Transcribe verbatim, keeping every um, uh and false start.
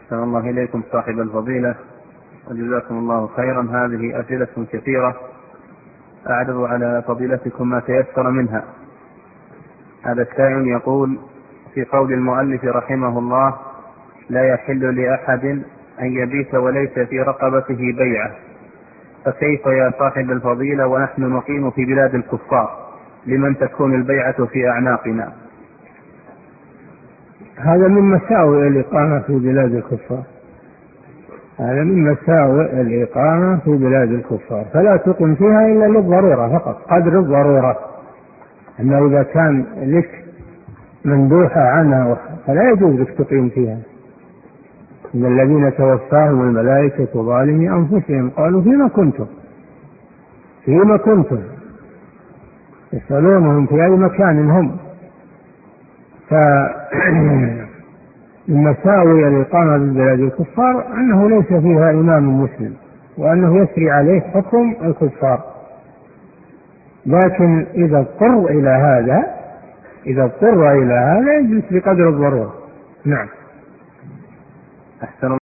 أحسن الله إليكم صاحب الفضيلة وجزاكم الله خيرا. هذه أسئلة كثيرة أعرض على فضيلتكم ما تيسر منها. هذا السائل يقول: في قول المؤلف رحمه الله: لا يحل لأحد أن يبيت وليس في رقبته بيعة، فكيف يا صاحب الفضيلة ونحن نقيم في بلاد الكفار لمن تكون البيعة في أعناقنا؟ هذا من مساوئ الإقامة في بلاد الكفار هذا من مساوئ الإقامة في بلاد الكفار فلا تقم فيها إلا للضرورة فقط، قدر الضرورة. أما إذا كان لك مندوحة عنها فلا يجوز لك تقيم فيها. إن الذين توفاهم الملائكة ظالمي أنفسهم قالوا فيما كنتم فيما كنتم يسألونهم في أي مكان هم. فمن مساوئ الإقامة ببلاد الكفار أنه ليس فيها إمام مسلم وأنه يسري عليه حكم الكفار. لكن إذا اضطر إلى هذا إذا اضطر إلى هذا يجلس بقدر الضرورة. نعم. أحسن